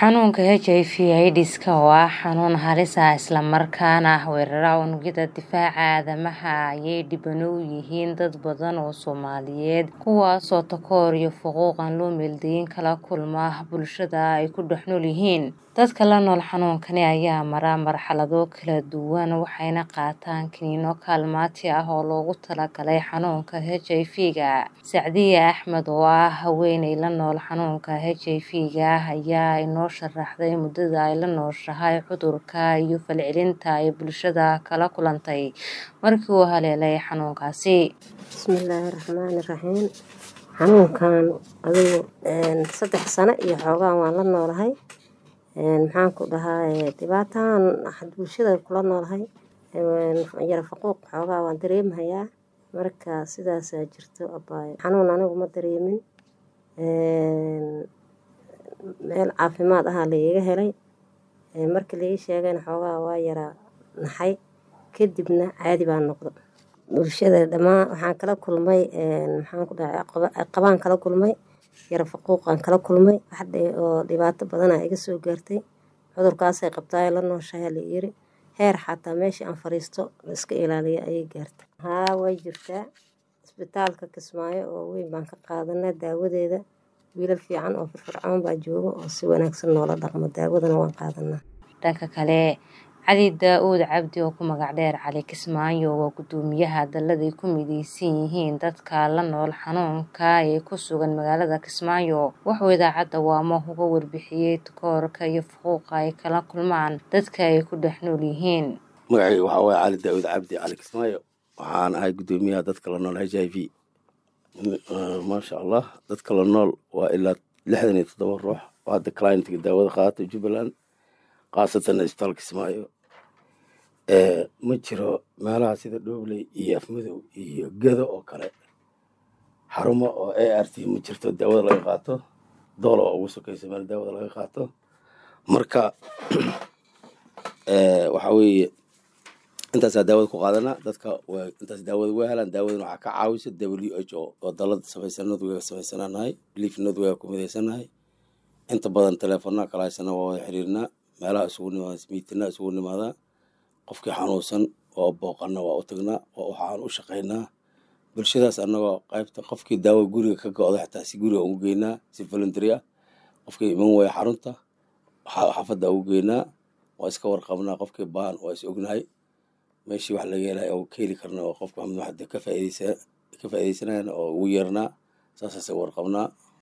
Xanuunka HIV/AIDS-ka waa xanuun halis ah isla markaana weerara unugyada difaaca aadamaha ayay dhibano u yihiin dad badan oo Soomaaliyeed kuwaasoo takoor iyo faquuq aan loo meeldayin kala kulma bulshada ay ku dhex nool yihiin. Dadka la nool xanuunkani ayaa mara marxalado kala duwan waxayna qaataan kiniinno kaalmaati ah oo loogu talagalay xanuunka HIV-ga. Sacdiye Axmed oo ah haweeney la nool xanuunka HIV-ga ayaa inoo sharaxday muddada ay la nooshahay cudurka iyo falcelinta ay bulshada kala kulantay markii uu haleelay xanuunkaasi. Bismillaahirrahmaanirrahiim. Xanuunkan adigu 3 sano iyo xoogaa waan la noolahay. Maxaan ku dhahaa dhibaataan bulshada kula noolahay. Yara faquuq xoogaa waan dareemayaa. Marka sidaas jirto abay xanuun anigu ma dareemin. Meel caafimaad ah la iga helay. Markii la ii sheegay xoogaa waa yara naxay kadibna caadi baan noqday. Bulshada dhamaan waxaan kala kulmay maxaan ku dhahaa qabaan kala kulmay yara faquuqan kala kulmay oo dhibaato badan iga soo gaartay. Cudurkaas ay qabtay la nooshahay la yiri heer xataa meeshii aan fariisto la iska ilaaliyo ayay gaartay. Way jirtaa isbitaalka Kismaayo oo weyn baan ka qaadanay daawadeeda. Wiilal fiican oo firfircoon baa jooga oo si wanaagsan noola dhaqmo daawadana waan qaadanaa. Dhanka kale Cali Daawud Cabdi oo ku magac dheer Cali Kismaayo waa gudoomiyaha dallada ay ku midaysan yihiin dadka la nool xanuunka ee ku sugan magaalada Kismaayo. Wuxuu idaacadda Waamo uga warbixiyay takoorka iyo faquuqa ay kala kulmaan dadka ay ku dhex nool yihiin. Magacayga waxaa waaye Cali Daawud Cabdi Cali Kismaayo. Waxaan ahay gudoomiyaha dadka la nool HIV. Maasha Allah dadka la nool waa ilaa 67 ruux oo hadda client-ga daawada qaata Jubbaland qaasatan isbitaalka Kismaayo. Ma jiro meelaha sida Dhobley iyo Afmadow iyo Gado oo kale xarumo oo ART ma jirto daawada laga qaato doolo ugu sokaysa meel daawada laga qaato. Marka waxa weeye intaas daawada ku qaadana dadka intaas daawada way helaan daawadana waxa ka caawisa WHO oo dalada samaysanadu way samaysanaanahay liifnadu way ku mideysanahay inta badan telefoonada kala haysana waa xiriirna meelaha isugu nimaada qofkii xanuunsan oo booqana waa u tagnaa oo waxaan u shaqeynaa bulshadaas annagoo qaybta qofkii daawo guriga ka go'do xitaa si guriga ugu geynaa si voluntary ah qofkii iman way xarunta xaafadda ugu geynaa waa iska warqabnaa qofkii baahan waa is ognahay meeshii wax laga helay oo keeli karna oo qofka wax ka faa'iideysanayna oo ugu yeernaa saasay warqabnaa.